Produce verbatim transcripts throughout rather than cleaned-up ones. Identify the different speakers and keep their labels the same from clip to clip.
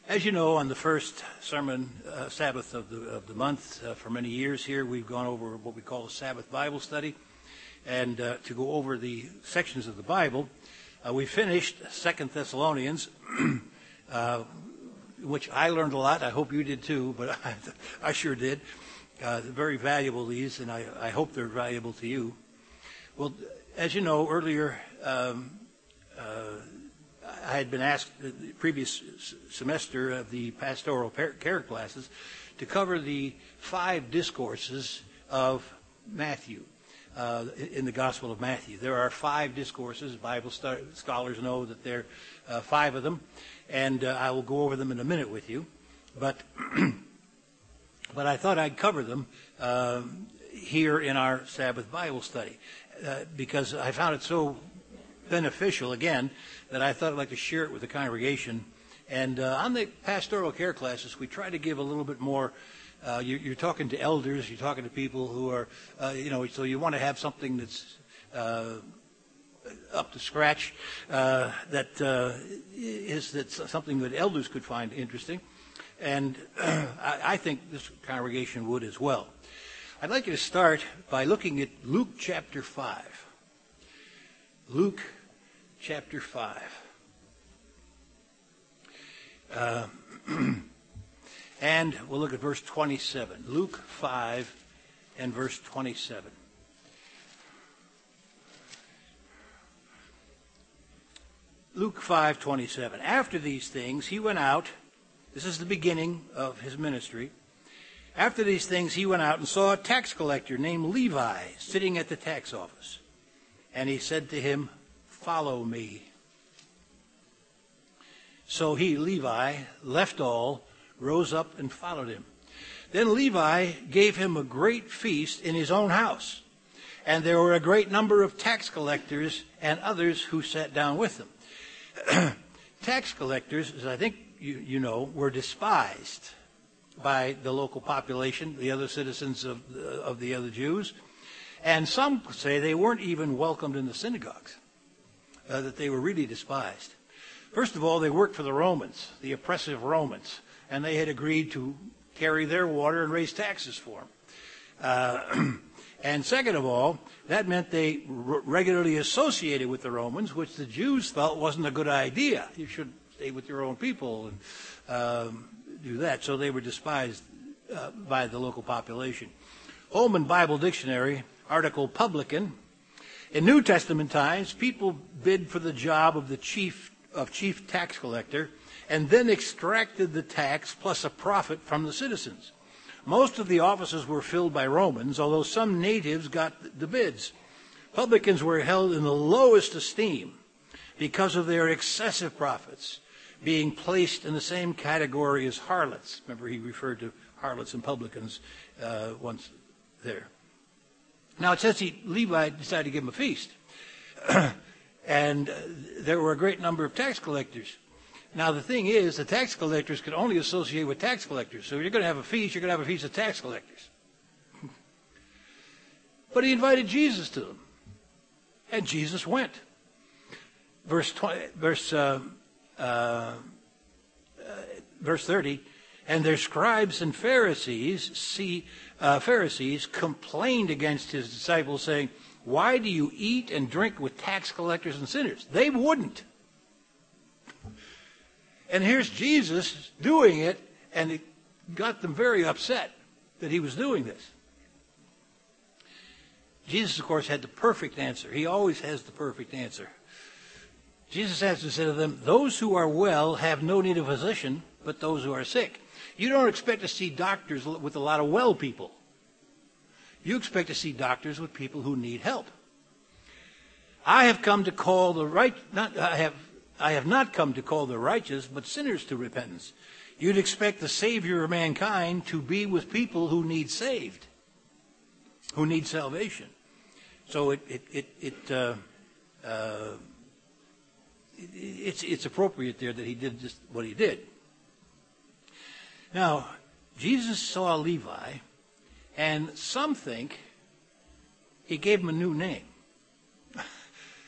Speaker 1: As you know, on the first sermon uh, Sabbath of the of the month, uh, for many years here, we've gone over what we call a Sabbath Bible study. And uh, to go over the sections of the Bible, uh, we finished Second Thessalonians, uh, which I learned a lot. I hope you did too, but I, I sure did. Uh, very valuable, these, and I, I hope they're valuable to you. Well, as you know, earlier um, uh, I had been asked the previous semester of the pastoral care classes to cover the five discourses of Matthew, uh, in the Gospel of Matthew. There are five discourses. Bible scholars know that there are uh, five of them, and uh, I will go over them in a minute with you. But but I thought I'd cover them uh, here in our Sabbath Bible study uh, because I found it so beneficial, again, that I thought I'd like to share it with the congregation. And uh, on the pastoral care classes, we try to give a little bit more. Uh, you, you're talking to elders, you're talking to people who are, uh, you know, so you want to have something that's uh, up to scratch, uh, that uh, is that's something that elders could find interesting. And uh, I, I think this congregation would as well. I'd like you to start by looking at Luke chapter five. Luke chapter five. Uh, and we'll look at verse twenty-seven. Luke five and verse twenty-seven. Luke five twenty-seven. After these things, he went out. This is the beginning of his ministry. After these things, he went out and saw a tax collector named Levi sitting at the tax office. And he said to him, "Follow me." So he, Levi, left all, rose up and followed him. Then Levi gave him a great feast in his own house. And there were a great number of tax collectors and others who sat down with them. Tax collectors, as I think you, you know, were despised by the local population, the other citizens of, of the other Jews. And some say they weren't even welcomed in the synagogues, uh, that they were really despised. First of all, they worked for the Romans, the oppressive Romans, and they had agreed to carry their water and raise taxes for them. Uh, and second of all, that meant they r- regularly associated with the Romans, which the Jews felt wasn't a good idea. You should stay with your own people and um, do that. So they were despised uh, by the local population. Holman Bible Dictionary, article publican. In New Testament times, people bid for the job of the chief of chief tax collector and then extracted the tax plus a profit from the citizens. Most of the offices were filled by Romans, although some natives got the bids. Publicans were held in the lowest esteem because of their excessive profits, being placed in the same category as harlots. Remember, he referred to harlots and publicans uh, once there. Now, it says he, Levi decided to give him a feast. And uh, there were a great number of tax collectors. Now, the thing is, the tax collectors could only associate with tax collectors. So if you're going to have a feast, you're going to have a feast of tax collectors. But he invited Jesus to them. And Jesus went. Verse twenty, verse uh, uh, uh, verse thirty, and their scribes and Pharisees, see, uh, Pharisees complained against his disciples, saying, "Why do you eat and drink with tax collectors and sinners?" They wouldn't. And here's Jesus doing it, and it got them very upset that he was doing this. Jesus, of course, had the perfect answer. He always has the perfect answer. Jesus has to say to them, "Those who are well have no need of a physician, but those who are sick." You don't expect to see doctors with a lot of well people. You expect to see doctors with people who need help. I have come to call the right, not, I have, I have not come to call the righteous, but sinners to repentance. You'd expect the Savior of mankind to be with people who need saved, who need salvation. So it, it, it, it uh, uh, it, it's, it's appropriate there that he did just what he did. Now, Jesus saw Levi, and some think he gave him a new name.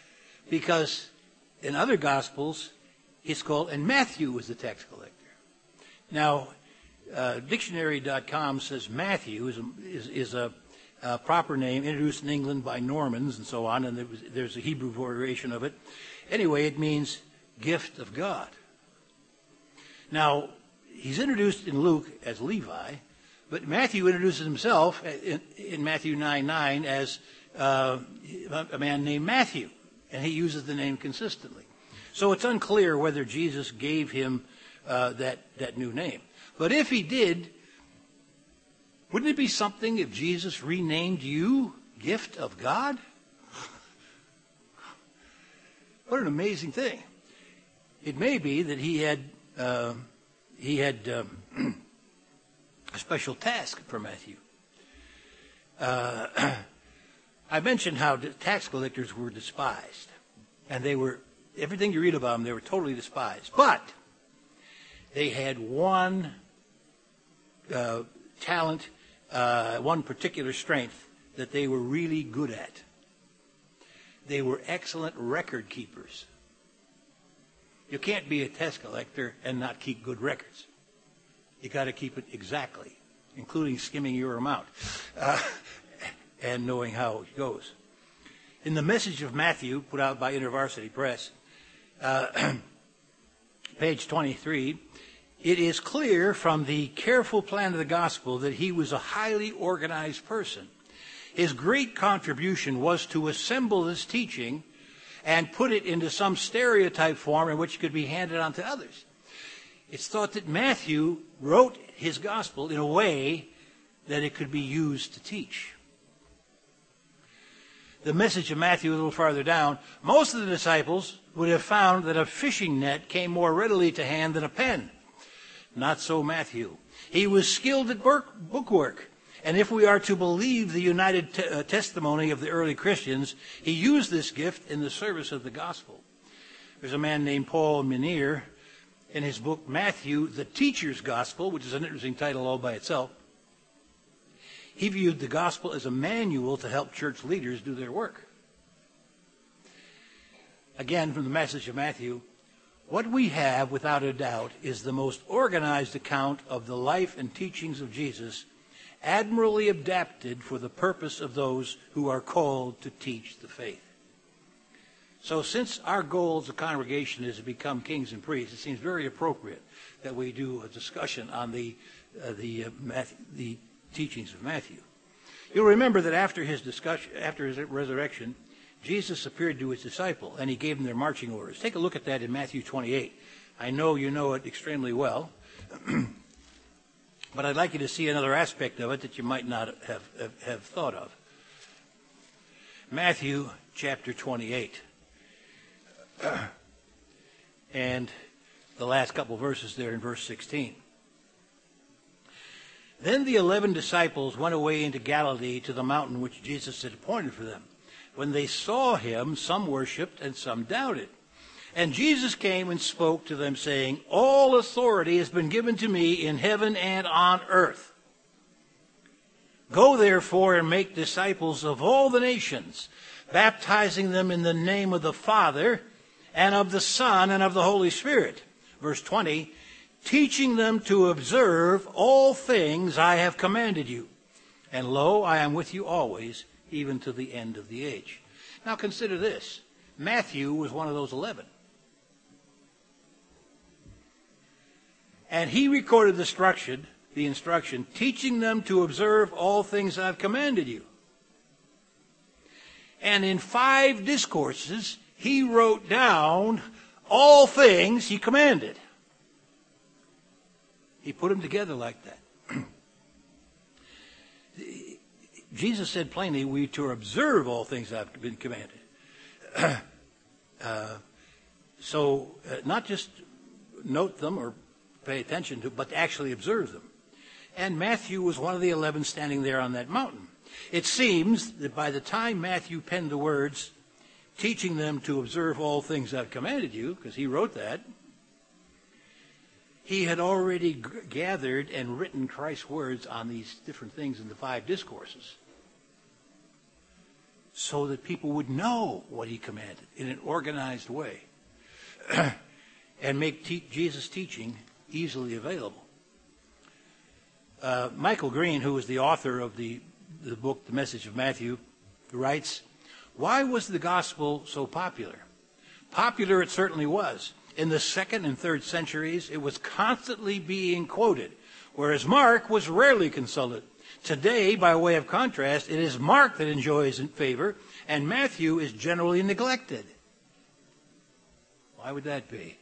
Speaker 1: Because in other Gospels, it's called, and Matthew was the tax collector. Now, uh, dictionary dot com says Matthew is a, is, is a, a proper name introduced in England by Normans and so on, and there was, there's a Hebrew variation of it. Anyway, it means gift of God. Now, he's introduced in Luke as Levi, but Matthew introduces himself in, in Matthew nine nine as uh, a man named Matthew, and he uses the name consistently. So it's unclear whether Jesus gave him uh, that, that new name. But if he did, wouldn't it be something if Jesus renamed you gift of God? What an amazing thing. It may be that he had uh, he had um, a special task for Matthew. Uh, I mentioned how tax collectors were despised, and they were, everything you read about them, they were totally despised. But they had one uh, talent, uh, one particular strength that they were really good at. They were excellent record keepers. You can't be a tax collector and not keep good records. You got to keep it exactly, including skimming your amount uh, and knowing how it goes. In the Message of Matthew, put out by InterVarsity Press, uh, page twenty-three, it is clear from the careful plan of the gospel that he was a highly organized person. His great contribution was to assemble this teaching and put it into some stereotype form in which it could be handed on to others. It's thought that Matthew wrote his gospel in a way that it could be used to teach. The Message of Matthew, a little farther down, most of the disciples would have found that a fishing net came more readily to hand than a pen. Not so Matthew. He was skilled at bookwork. And if we are to believe the united te- uh, testimony of the early Christians, he used this gift in the service of the gospel. There's a man named Paul Menier in his book, Matthew, the Teacher's Gospel, which is an interesting title all by itself. He viewed the gospel as a manual to help church leaders do their work. Again, from the Message of Matthew, what we have, without a doubt, is the most organized account of the life and teachings of Jesus, admirably adapted for the purpose of those who are called to teach the faith. So since our goal as a congregation is to become kings and priests, it seems very appropriate that we do a discussion on the uh, the uh, Matthew, the teachings of Matthew. You'll remember that after his discussion, after his resurrection, Jesus appeared to his disciple and he gave them their marching orders. Take a look at that in Matthew twenty-eight. I know you know it extremely well. But I'd like you to see another aspect of it that you might not have, have, have thought of. Matthew chapter twenty-eight. And the last couple verses there in verse sixteen. Then the eleven disciples went away into Galilee to the mountain which Jesus had appointed for them. When they saw him, some worshipped and some doubted. And Jesus came and spoke to them, saying, all authority has been given to me in heaven and on earth. Go therefore and make disciples of all the nations, baptizing them in the name of the Father and of the Son and of the Holy Spirit. Verse twenty, teaching them to observe all things I have commanded you. And lo, I am with you always, even to the end of the age. Now consider this. Matthew was one of those eleven. And he recorded the instruction, the instruction, teaching them to observe all things I've commanded you. And in five discourses, he wrote down all things he commanded. He put them together like that. Jesus said plainly, we to observe all things I've been commanded. uh, so, uh, not just note them or pay attention to, but actually observe them. And Matthew was one of the eleven standing there on that mountain. It seems that by the time Matthew penned the words, teaching them to observe all things I've commanded you, because he wrote that, he had already g- gathered and written Christ's words on these different things in the five discourses, so that people would know what he commanded in an organized way and make te- Jesus' teaching easily available. Uh, Michael Green, who is the author of the, the book, The Message of Matthew, writes, "Why was the gospel so popular? Popular it certainly was. In the second and third centuries, it was constantly being quoted, whereas Mark was rarely consulted. Today, by way of contrast, it is Mark that enjoys favor, and Matthew is generally neglected." Why would that be?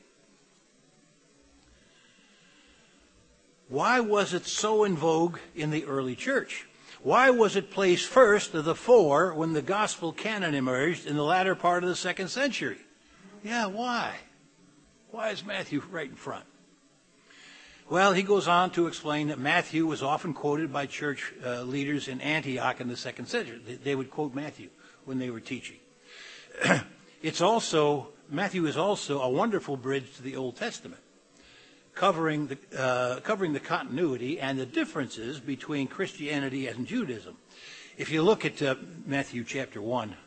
Speaker 1: Why was it so in vogue in the early church? Why was it placed first of the four when the gospel canon emerged in the latter part of the second century? Yeah, why? Why is Matthew right in front? Well, he goes on to explain that Matthew was often quoted by church uh, leaders in Antioch in the second century. They, they would quote Matthew when they were teaching. It's also, Matthew is also a wonderful bridge to the Old Testament, covering the, uh, covering the continuity and the differences between Christianity and Judaism. If you look at uh, Matthew chapter one,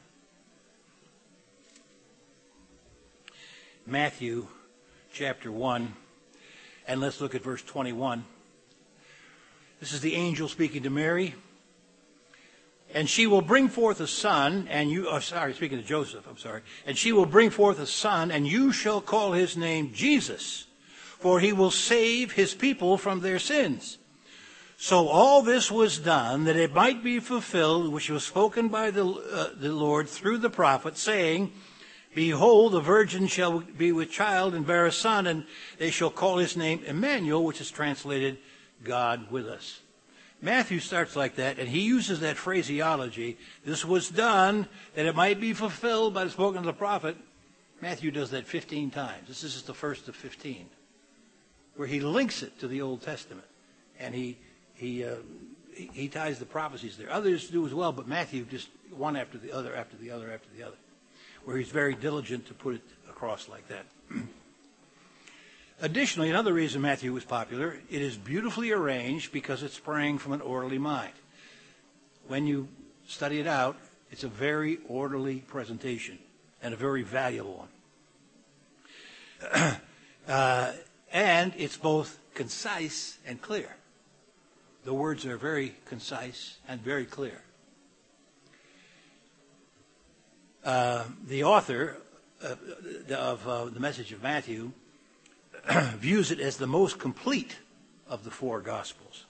Speaker 1: Matthew chapter one, and let's look at verse twenty-one. This is the angel speaking to Mary. "And she will bring forth a son, and you, oh, sorry, speaking to Joseph, I'm sorry. "And she will bring forth a son, and you shall call his name Jesus, for he will save his people from their sins." So all this was done that it might be fulfilled, which was spoken by the, uh, the Lord through the prophet, saying, "Behold, the virgin shall be with child and bear a son, and they shall call his name Emmanuel," which is translated God with us. Matthew starts like that, and he uses that phraseology. This was done that it might be fulfilled by the spoken of the prophet. Matthew does that fifteen times. This is the first of fifteen, where he links it to the Old Testament, and he he uh, he, he ties the prophecies there. Others do as well, but Matthew just one after the other, after the other, after the other, where he's very diligent to put it across like that. Additionally, another reason Matthew was popular, it is beautifully arranged because it's sprang from an orderly mind. When you study it out, it's a very orderly presentation and a very valuable one. uh, and it's both concise and clear. The words are very concise and very clear. Uh, the author uh, of uh, the Message of Matthew views it as the most complete of the four Gospels.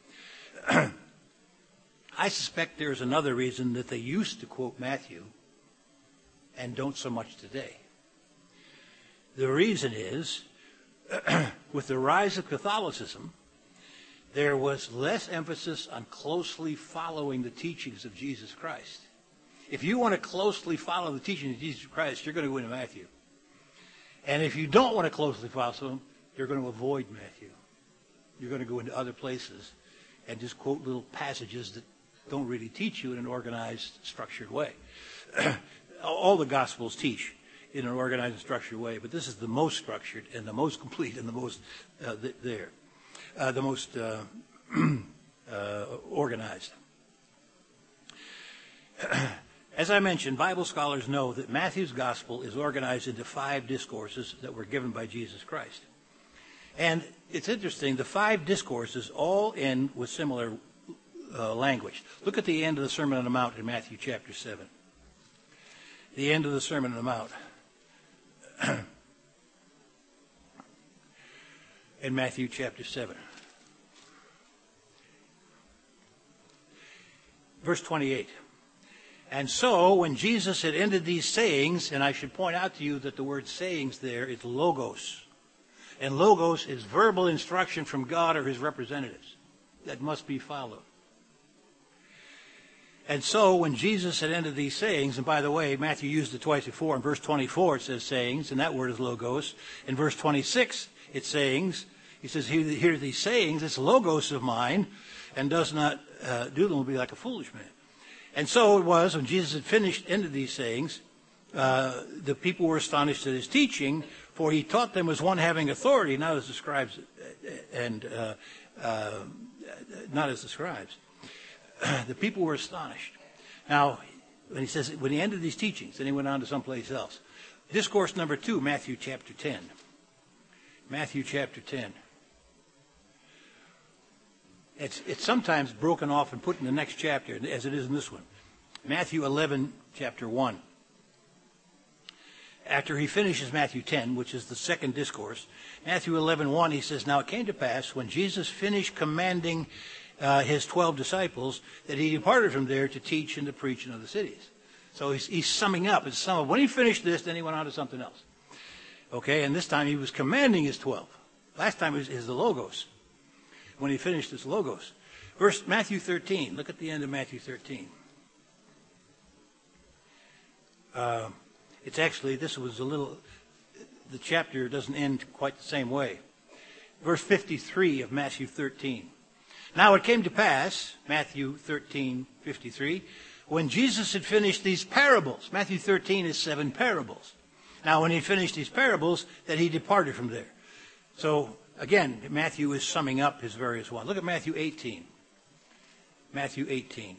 Speaker 1: I suspect there's another reason that they used to quote Matthew and don't so much today. The reason is, with the rise of Catholicism, there was less emphasis on closely following the teachings of Jesus Christ. If you want to closely follow the teachings of Jesus Christ, you're going to go into Matthew. And if you don't want to closely follow him, you're going to avoid Matthew. You're going to go into other places and just quote little passages that don't really teach you in an organized, structured way. All the Gospels teach in an organized and structured way, but this is the most structured and the most complete and the most uh, th- there, uh, the most uh, uh, organized. As I mentioned, Bible scholars know that Matthew's gospel is organized into five discourses that were given by Jesus Christ. And it's interesting, the five discourses all end with similar uh, language. Look at the end of the Sermon on the Mount in Matthew chapter seven. The end of the Sermon on the Mount. In Matthew chapter seven. Verse twenty-eight. "And so, when Jesus had ended these sayings," and I should point out to you that the word sayings there is logos. And logos is verbal instruction from God or his representatives that must be followed. And so, when Jesus had ended these sayings, and by the way, Matthew used it twice before. In verse twenty-four it says sayings, and that word is logos. In verse twenty-six it's sayings. He says, "Hear these sayings, this logos of mine, and does not uh, do them will be like a foolish man." And so it was, when Jesus had finished, ended these sayings, uh, the people were astonished at his teaching, for he taught them as one having authority, not as the scribes, and uh, uh, not as the scribes. The people were astonished. Now, when he says, when he ended these teachings, then he went on to someplace else. Discourse number two, Matthew chapter ten. Matthew chapter ten. It's, it's sometimes broken off and put in the next chapter, as it is in this one. Matthew eleven, chapter one. After he finishes Matthew ten, which is the second discourse, Matthew eleven one, he says, "Now it came to pass, when Jesus finished commanding uh, his twelve disciples, that he departed from there to teach and to preach in other cities." So he's, he's summing up. It's sum of, when he finished this, then he went on to something else. Okay, and this time he was commanding his twelve. Last time it was, is the Logos. When he finished his Logos. Verse Matthew thirteen. Look at the end of Matthew thirteen. Uh, it's actually, this was a little, the chapter doesn't end quite the same way. Verse fifty-three of Matthew thirteen. "Now it came to pass," Matthew thirteen, fifty-three, "when Jesus had finished these parables," Matthew thirteen is seven parables. "Now when he finished these parables, that he departed from there." So, again, Matthew is summing up his various ones. Look at Matthew eighteen. Matthew eighteen.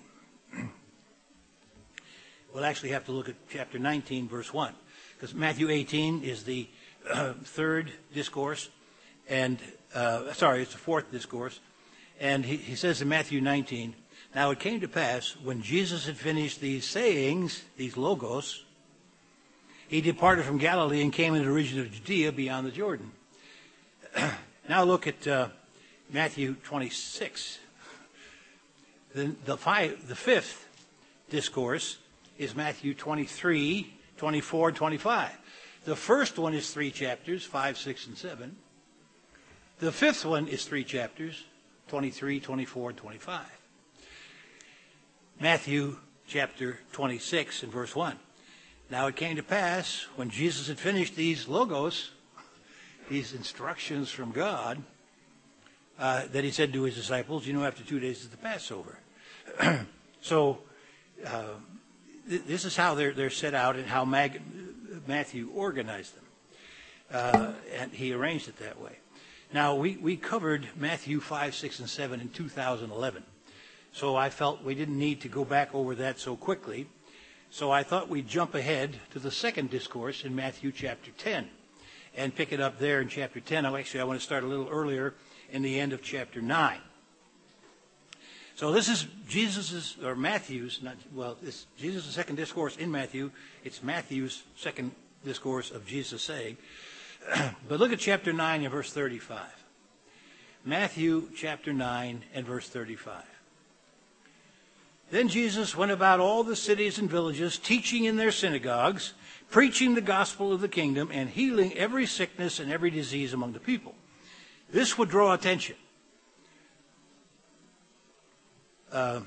Speaker 1: We'll actually have to look at chapter nineteen, verse one. Because Matthew eighteen is the uh, third discourse. And, uh, sorry, it's the fourth discourse. And he, he says in Matthew nineteen, "Now it came to pass, when Jesus had finished these sayings," these logos, "he departed from Galilee and came into the region of Judea beyond the Jordan." Now look at uh, Matthew twenty-six. The, the, five, the fifth discourse is Matthew twenty-three, twenty-four, and twenty-five. The first one is three chapters, five, six, and seven. The fifth one is three chapters, twenty-three, twenty-four, and twenty-five. Matthew chapter twenty-six and verse one. "Now it came to pass, when Jesus had finished these logos," these instructions from God, uh, that he said to his disciples, "You know, after two days is the Passover." So uh, th- this is how they're, they're set out and how Mag- Matthew organized them. Uh, and he arranged it that way. Now, we, we covered Matthew five, six, and seven in two thousand eleven. So I felt we didn't need to go back over that so quickly. So I thought we'd jump ahead to the second discourse in Matthew chapter ten and pick it up there in chapter ten. Oh, actually, I want to start a little earlier in the end of chapter nine. So this is Jesus's, or Matthew's, not, well, it's Jesus' second discourse in Matthew. It's Matthew's second discourse of Jesus saying. But look at chapter nine and verse thirty-five. Matthew chapter nine and verse thirty-five. "Then Jesus went about all the cities and villages, teaching in their synagogues, preaching the gospel of the kingdom, and healing every sickness and every disease among the people." This would draw attention. Uh,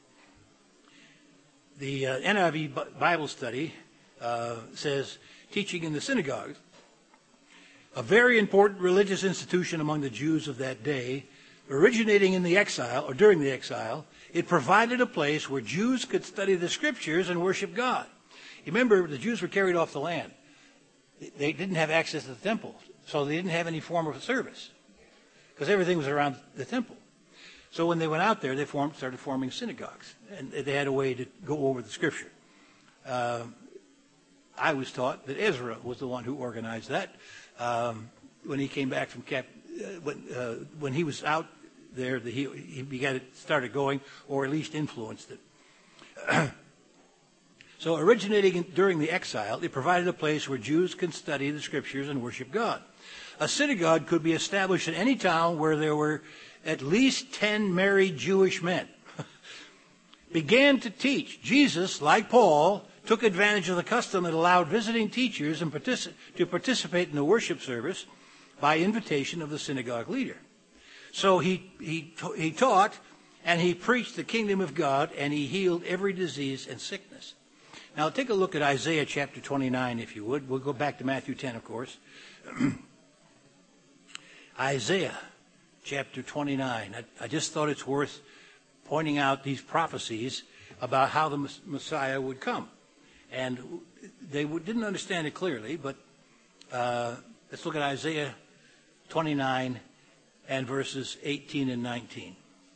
Speaker 1: the uh, N I V Bible study uh, says, teaching in the synagogues, a very important religious institution among the Jews of that day, originating in the exile, or during the exile, it provided a place where Jews could study the scriptures and worship God. You remember, the Jews were carried off the land. They didn't have access to the temple, so they didn't have any form of service, because everything was around the temple. So when they went out there, they formed, started forming synagogues, and they had a way to go over the scripture. Uh, I was taught that Ezra was the one who organized that. Um, when he came back from cap, uh, when, uh, when he was out there, the, he, he began it, started going, or at least influenced it. So originating in, during the exile, it provided a place where Jews can study the scriptures and worship God. A synagogue could be established in any town where there were at least ten married Jewish men. Began to teach. Jesus, like Paul, took advantage of the custom that allowed visiting teachers and partici- to participate in the worship service by invitation of the synagogue leader. So he, he, he taught and he preached the kingdom of God, and he healed every disease and sickness. Now take a look at Isaiah chapter twenty-nine, if you would. We'll go back to Matthew ten, of course. Isaiah chapter twenty-nine. I, I just thought it's worth pointing out these prophecies about how the Messiah would come. And they didn't understand it clearly, but uh, let's look at Isaiah twenty-nine and verses eighteen and nineteen.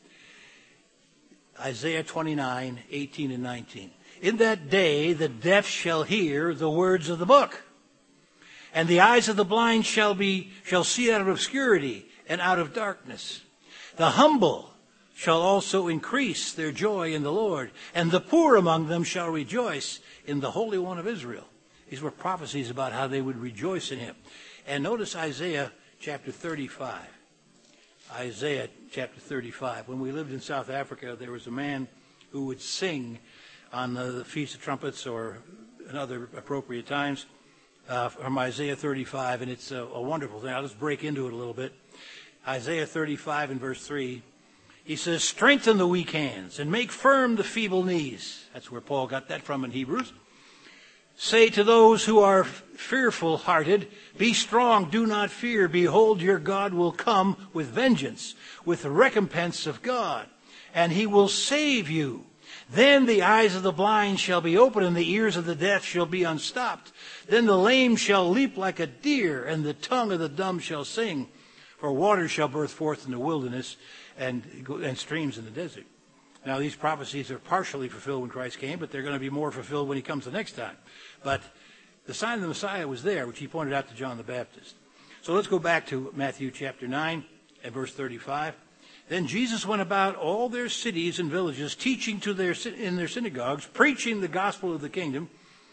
Speaker 1: Isaiah twenty-nine, eighteen and nineteen. "In that day the deaf shall hear the words of the book, and the eyes of the blind shall be shall see out of obscurity and out of darkness. The humble shall also increase their joy in the Lord, and the poor among them shall rejoice in the Holy One of Israel. These were prophecies about how they would rejoice in him. And notice Isaiah chapter thirty-five. Isaiah chapter thirty-five. When we lived in South Africa, there was a man who would sing on the Feast of Trumpets or in other appropriate times uh, from Isaiah thirty-five, and it's a, a wonderful thing. I'll just break into it a little bit. Isaiah thirty-five and verse three. He says, strengthen the weak hands and make firm the feeble knees. That's where Paul got that from in Hebrews. Say to those who are fearful-hearted, be strong, do not fear. Behold, your God will come with vengeance, with the recompense of God, and he will save you. Then the eyes of the blind shall be opened, and the ears of the deaf shall be unstopped. Then the lame shall leap like a deer, and the tongue of the dumb shall sing. For waters shall burst forth in the wilderness, and, and streams in the desert. Now, these prophecies are partially fulfilled when Christ came, but they're going to be more fulfilled when he comes the next time. But the sign of the Messiah was there, which he pointed out to John the Baptist. So let's go back to Matthew chapter nine and verse thirty-five. Then Jesus went about all their cities and villages, teaching to their in their synagogues, preaching the gospel of the kingdom,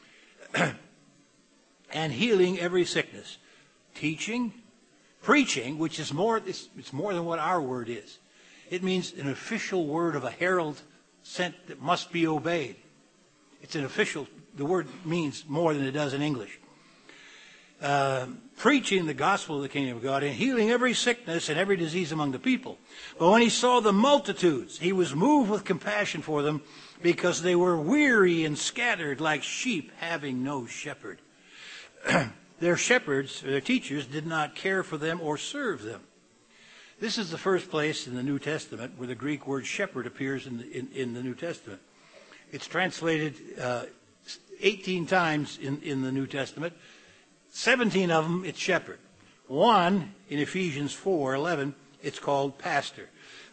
Speaker 1: and healing every sickness. Teaching, preaching, which is more, it's, it's more than what our word is. It means an official word of a herald sent that must be obeyed. It's an official, the word means more than it does in English. Uh, preaching the gospel of the kingdom of God and healing every sickness and every disease among the people. But when he saw the multitudes, he was moved with compassion for them because they were weary and scattered like sheep having no shepherd. Their shepherds, their teachers, did not care for them or serve them. This is the first place in the New Testament where the Greek word shepherd appears in the, in, in the New Testament. It's translated uh, eighteen times in, in the New Testament. seventeen of them, it's shepherd. One, in Ephesians four eleven, it's called pastor.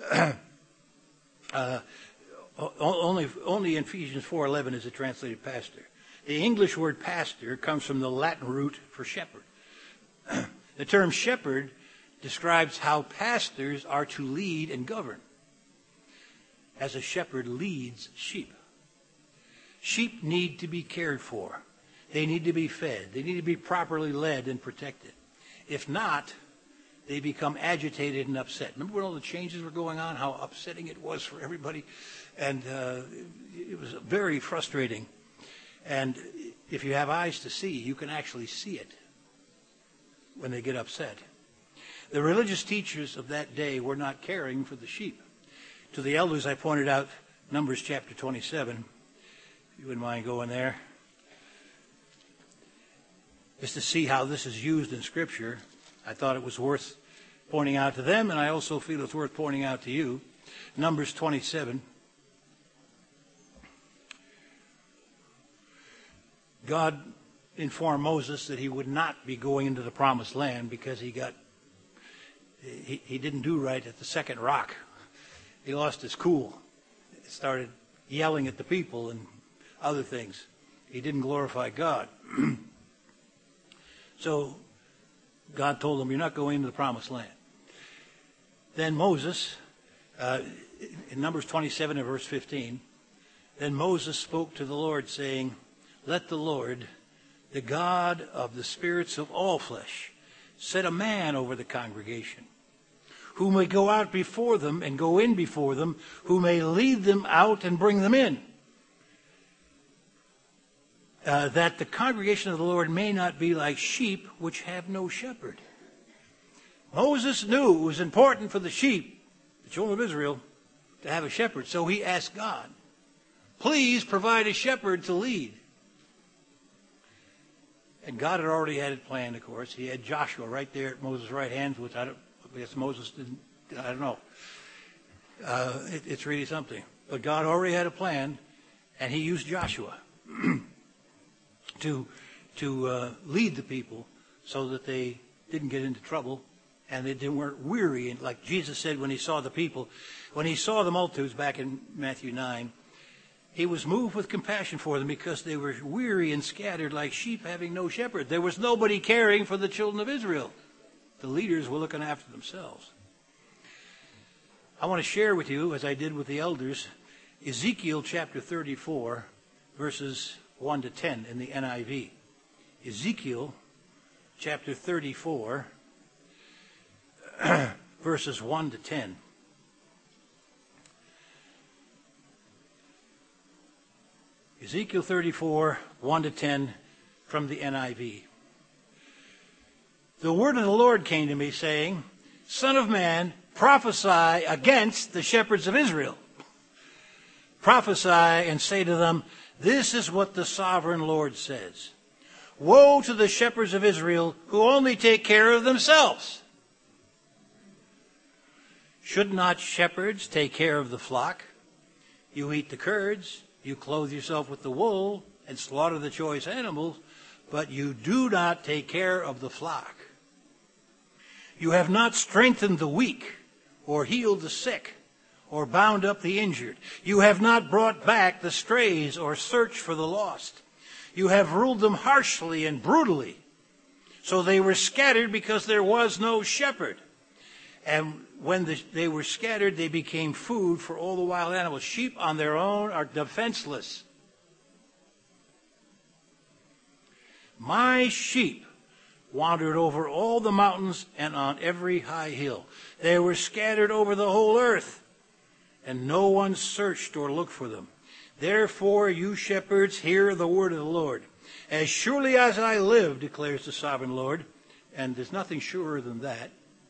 Speaker 1: uh, only, only in Ephesians four eleven is it translated pastor. The English word pastor comes from the Latin root for shepherd. The term shepherd describes how pastors are to lead and govern, as a shepherd leads sheep. Sheep need to be cared for. They need to be fed. They need to be properly led and protected. If not, they become agitated and upset. Remember when all the changes were going on, how upsetting it was for everybody? And uh, it was very frustrating. And if you have eyes to see, you can actually see it when they get upset. The religious teachers of that day were not caring for the sheep. To the elders, I pointed out Numbers chapter twenty-seven. If you wouldn't mind going there. Just to see how this is used in Scripture. I thought it was worth pointing out to them, and I also feel it's worth pointing out to you. Numbers twenty-seven. God informed Moses that he would not be going into the promised land because he got He, he didn't do right at the second rock. He lost his cool. Started yelling at the people and other things. He didn't glorify God. So God told him, you're not going into the promised land. Then Moses, uh, in Numbers twenty-seven and verse fifteen, then Moses spoke to the Lord, saying, let the Lord, the God of the spirits of all flesh, set a man over the congregation, who may go out before them and go in before them, who may lead them out and bring them in, uh, that the congregation of the Lord may not be like sheep which have no shepherd. Moses knew it was important for the sheep, the children of Israel, to have a shepherd. So he asked God, please provide a shepherd to lead. And God had already had it planned, of course. He had Joshua right there at Moses' right hand, which I don't, I guess Moses didn't, I don't know. Uh, it, it's really something. But God already had a plan, and he used Joshua to, to uh, lead the people so that they didn't get into trouble and they didn't, weren't weary. And like Jesus said when he saw the people, when he saw the multitudes back in Matthew nine, he was moved with compassion for them because they were weary and scattered like sheep having no shepherd. There was nobody caring for the children of Israel. The leaders were looking after themselves. I want to share with you, as I did with the elders, Ezekiel chapter thirty-four, verses one to ten in the N I V. Ezekiel chapter thirty-four, verses one to ten. Ezekiel thirty-four, one to ten from the N I V. The word of the Lord came to me, saying, Son of man, prophesy against the shepherds of Israel. Prophesy and say to them, This is what the sovereign Lord says. Woe to the shepherds of Israel who only take care of themselves. Should not shepherds take care of the flock? You eat the curds, you clothe yourself with the wool, and slaughter the choice animals, but you do not take care of the flock. You have not strengthened the weak, or healed the sick, or bound up the injured. You have not brought back the strays, or searched for the lost. You have ruled them harshly and brutally. So they were scattered because there was no shepherd. And when the, they were scattered, they became food for all the wild animals. Sheep on their own are defenseless. My sheep wandered over all the mountains and on every high hill. They were scattered over the whole earth, and no one searched or looked for them. Therefore, you shepherds, hear the word of the Lord. As surely as I live, declares the sovereign Lord, and there's nothing surer than that.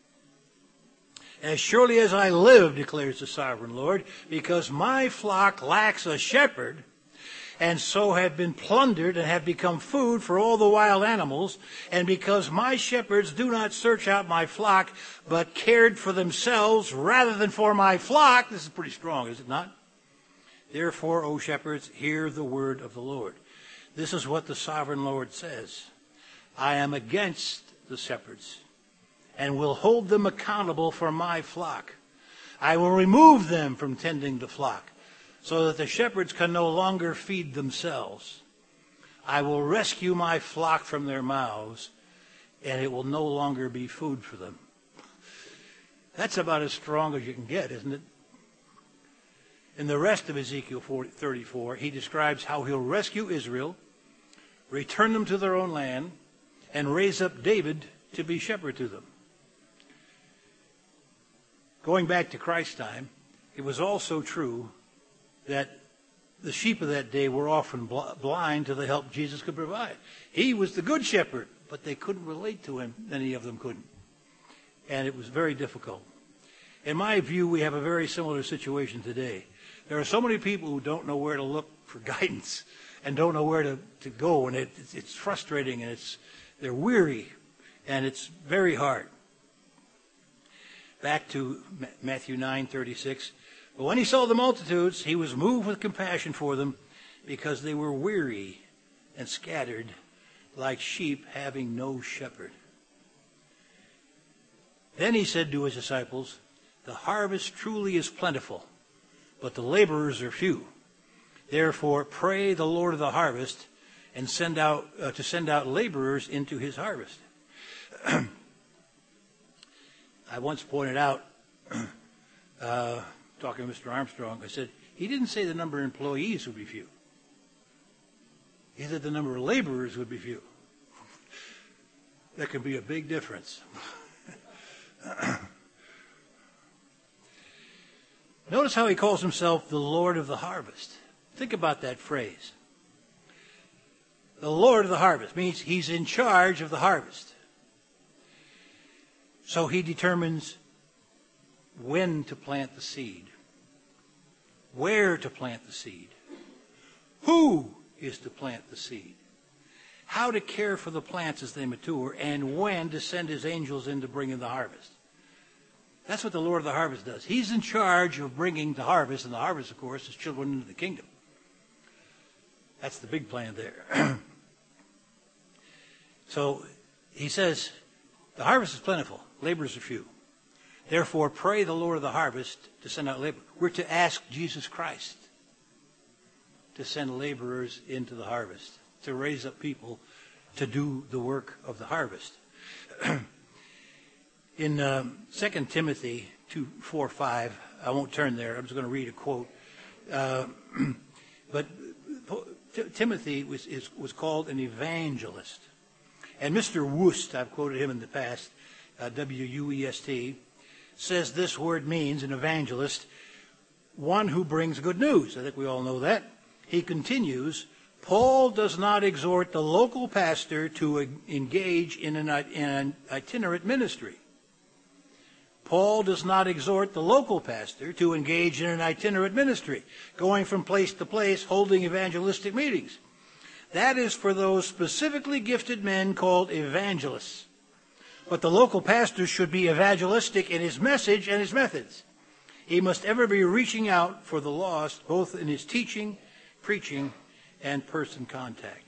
Speaker 1: As surely as I live, declares the sovereign Lord, because my flock lacks a shepherd, and so have been plundered and have become food for all the wild animals, and because my shepherds do not search out my flock, but cared for themselves rather than for my flock. This is pretty strong, is it not? Therefore, O shepherds, hear the word of the Lord. This is what the sovereign Lord says. I am against the shepherds, and will hold them accountable for my flock. I will remove them from tending the flock, so that the shepherds can no longer feed themselves. I will rescue my flock from their mouths, and it will no longer be food for them. That's about as strong as you can get, isn't it? In the rest of Ezekiel thirty-four, he describes how he'll rescue Israel, return them to their own land, and raise up David to be shepherd to them. Going back to Christ's time, it was also true that the sheep of that day were often bl- blind to the help Jesus could provide. He was the good shepherd, but they couldn't relate to him. Many of them couldn't. And it was very difficult. In my view, we have a very similar situation today. There are so many people who don't know where to look for guidance and don't know where to, to go, and it, it's, it's frustrating, and it's they're weary, and it's very hard. Back to Matthew nine thirty-six. But when he saw the multitudes, he was moved with compassion for them, because they were weary and scattered like sheep having no shepherd. Then he said to his disciples, The harvest truly is plentiful, but the laborers are few. Therefore, pray the Lord of the harvest and send out uh, to send out laborers into his harvest. I once pointed out, uh, talking to Mister Armstrong, I said, he didn't say the number of employees would be few. He said the number of laborers would be few. That could be a big difference. Notice how he calls himself the Lord of the harvest. Think about that phrase. The Lord of the harvest means he's in charge of the harvest. So he determines when to plant the seed, where to plant the seed, who is to plant the seed, how to care for the plants as they mature, and when to send his angels in to bring in the harvest. That's what the Lord of the harvest does. He's in charge of bringing the harvest, and the harvest, of course, is children into the kingdom. That's the big plan there. So he says, the harvest is plentiful, laborers are few. Therefore, pray the Lord of the harvest to send out labor. We're to ask Jesus Christ to send laborers into the harvest, to raise up people to do the work of the harvest. In um, Second Timothy two, four, five, I won't turn there. I'm just going to read a quote. Uh, but T- Timothy was, is, was called an evangelist. And Mister Wust, I've quoted him in the past, uh, W U E S T, says this word means, an evangelist, one who brings good news. I think we all know that. He continues, Paul does not exhort the local pastor to engage in an, in an itinerant ministry. Paul does not exhort the local pastor to engage in an itinerant ministry, going from place to place, holding evangelistic meetings. That is for those specifically gifted men called evangelists. But the local pastor should be evangelistic in his message and his methods. He must ever be reaching out for the lost, both in his teaching, preaching, and person contact.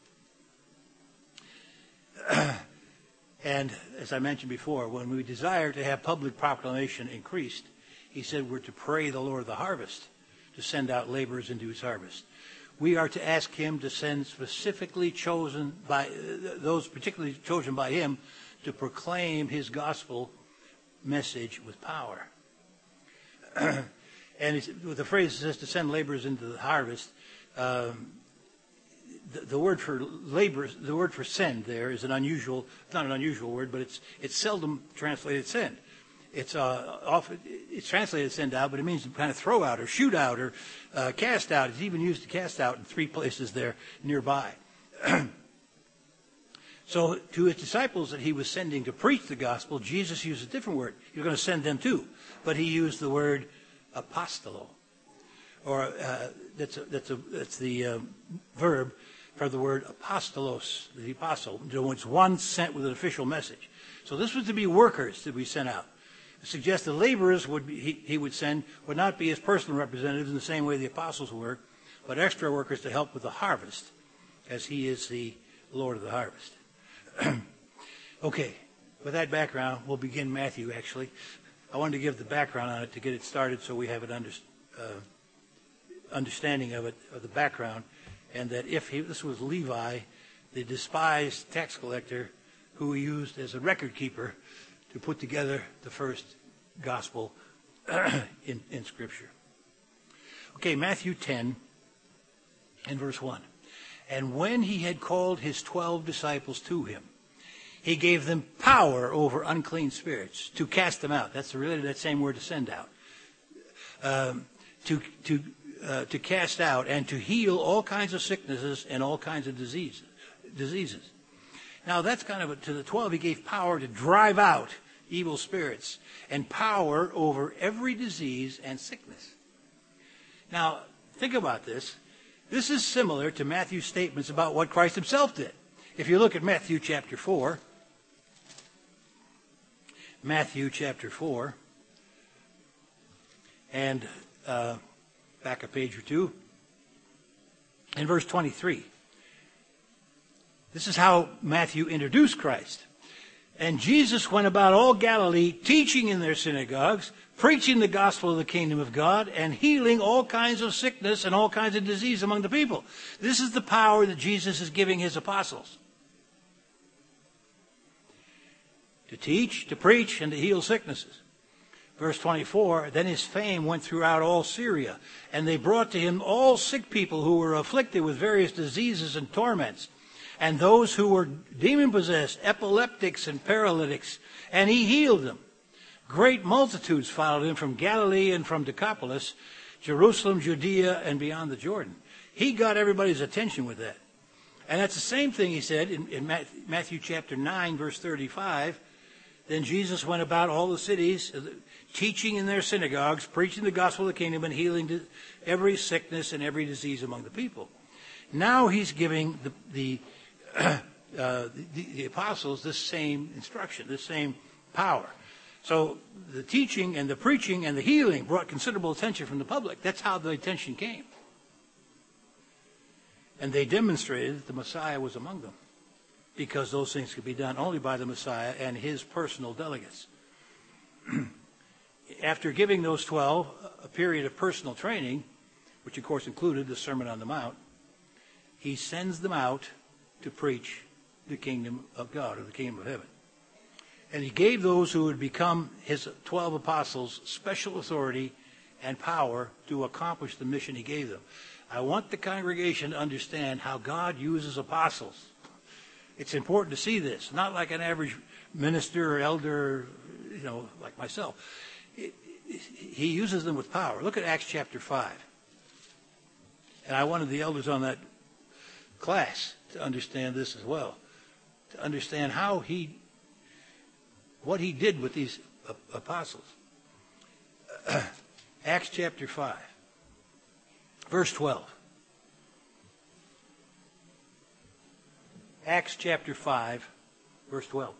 Speaker 1: And as I mentioned before, when we desire to have public proclamation increased, he said we're to pray the Lord of the harvest to send out laborers into his harvest. We are to ask him to send specifically chosen by, those particularly chosen by him to proclaim his gospel message with power. And it's, with the phrase says to send laborers into the harvest, um, the, the word for laborers, the word for send there is an unusual, not an unusual word, but it's it's seldom translated send. It's uh, often it's translated send out, but it means to kind of throw out or shoot out or uh, cast out. It's even used to cast out in three places there nearby. So to his disciples that he was sending to preach the gospel, Jesus used a different word. You're going to send them too, but he used the word apostolo, or uh, that's a, that's a, that's the uh, verb for the word apostolos, the apostle. It's one sent with an official message. So this was to be workers that we sent out. It suggests the laborers would be, he, he would send would not be his personal representatives in the same way the apostles were, but extra workers to help with the harvest, as he is the Lord of the harvest. Okay, with that background, we'll begin Matthew, actually. I wanted to give the background on it to get it started so we have an under, uh, understanding of it, of the background, and that if he, this was Levi, the despised tax collector who he used as a record keeper to put together the first gospel in, in Scripture. Okay, Matthew ten and verse one. And when he had called his twelve disciples to him, he gave them power over unclean spirits to cast them out. That's related to that same word to send out. Um, to to uh, to cast out and to heal all kinds of sicknesses and all kinds of diseases. Diseases. Now that's kind of a, to the twelve. He gave power to drive out evil spirits and power over every disease and sickness. Now think about this. This is similar to Matthew's statements about what Christ himself did. If you look at Matthew chapter four, Matthew chapter four, and uh, back a page or two, in verse twenty-three. This is how Matthew introduced Christ. And Jesus went about all Galilee, teaching in their synagogues, preaching the gospel of the kingdom of God, and healing all kinds of sickness and all kinds of disease among the people. This is the power that Jesus is giving his apostles. To teach, to preach, and to heal sicknesses. Verse twenty-four, then his fame went throughout all Syria, and they brought to him all sick people who were afflicted with various diseases and torments, and those who were demon-possessed, epileptics and paralytics, and he healed them. Great multitudes followed him from Galilee and from Decapolis, Jerusalem, Judea, and beyond the Jordan. He got everybody's attention with that. And that's the same thing he said in, in Matthew chapter nine, verse thirty-five. Then Jesus went about all the cities, teaching in their synagogues, preaching the gospel of the kingdom, and healing every sickness and every disease among the people. Now he's giving the the, uh, the, the apostles this same instruction, this same power. So the teaching and the preaching and the healing brought considerable attention from the public. That's how the attention came. And they demonstrated that the Messiah was among them, because those things could be done only by the Messiah and his personal delegates. After giving those twelve a period of personal training, which of course included the Sermon on the Mount, he sends them out to preach the kingdom of God, or the kingdom of heaven. And he gave those who would become his twelve apostles special authority and power to accomplish the mission he gave them. I want the congregation to understand how God uses apostles. It's important to see this, not like an average minister or elder, you know, like myself. It, it, he uses them with power. Look at Acts chapter five. And I wanted the elders on that class to understand this as well, to understand how he, what he did with these apostles. Acts chapter five, verse twelve. Acts chapter five, verse twelve.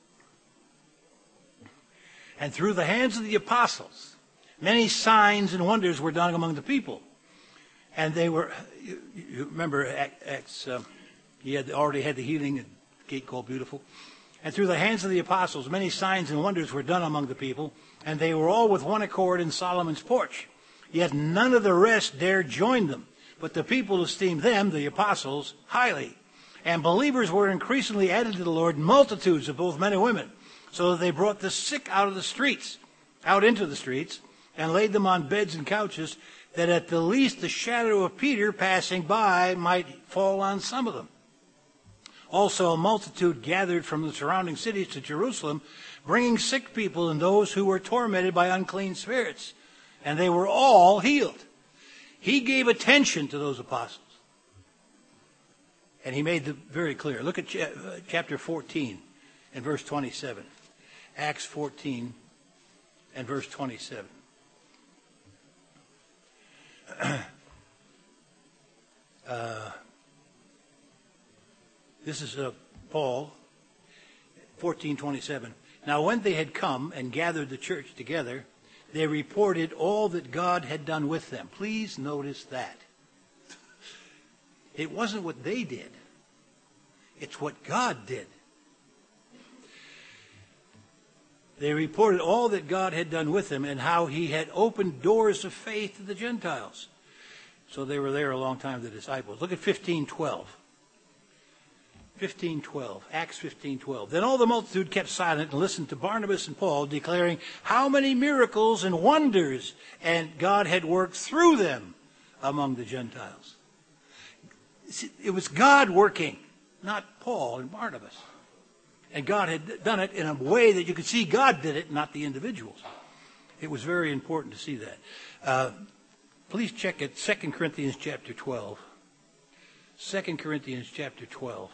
Speaker 1: And through the hands of the apostles, many signs and wonders were done among the people. And they were, you, you remember Acts, um, he had already had the healing at the gate called Beautiful. And through the hands of the apostles, many signs and wonders were done among the people. And they were all with one accord in Solomon's porch. Yet none of the rest dared join them. But the people esteemed them, the apostles, highly. And believers were increasingly added to the Lord, multitudes of both men and women, so that they brought the sick out of the streets, out into the streets, and laid them on beds and couches, that at the least the shadow of Peter passing by might fall on some of them. Also a multitude gathered from the surrounding cities to Jerusalem, bringing sick people and those who were tormented by unclean spirits. And they were all healed. He gave attention to those apostles. And he made them very clear. Look at chapter fourteen and verse twenty-seven. Acts fourteen and verse twenty-seven. uh, this is uh, Paul, fourteen twenty-seven. Now when they had come and gathered the church together, they reported all that God had done with them. Please notice that. It wasn't what they did. It's what God did. They reported all that God had done with them and how he had opened doors of faith to the Gentiles. So they were there a long time, the disciples. Look at fifteen twelve. fifteen twelve. Acts fifteen twelve. Then all the multitude kept silent and listened to Barnabas and Paul, declaring how many miracles and wonders and God had worked through them among the Gentiles. It was God working, not Paul and Barnabas. And God had done it in a way that you could see God did it, not the individuals. It was very important to see that. Uh, please check it, Second Corinthians chapter twelve. Second Corinthians chapter twelve.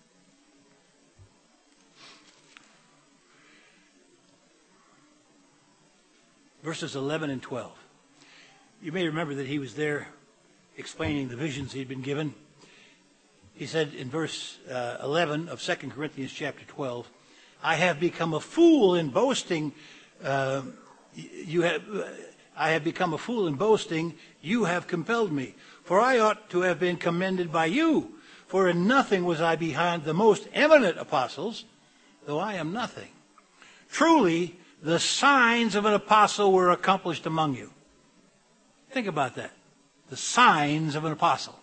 Speaker 1: Verses eleven and twelve. You may remember that he was there explaining the visions he'd been given. He said in verse uh, eleven of Second Corinthians chapter twelve, I have become a fool in boasting. Uh, you have, uh, I have become a fool in boasting. You have compelled me. For I ought to have been commended by you. For in nothing was I behind the most eminent apostles, though I am nothing. Truly, the signs of an apostle were accomplished among you. Think about that. The signs of an apostle.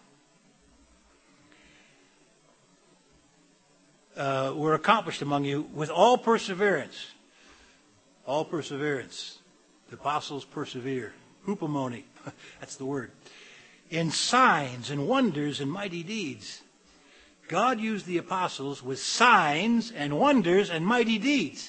Speaker 1: Uh, were accomplished among you with all perseverance. All perseverance. The apostles persevere. Hupomone. That's the word. In signs and wonders and mighty deeds. God used the apostles with signs and wonders and mighty deeds.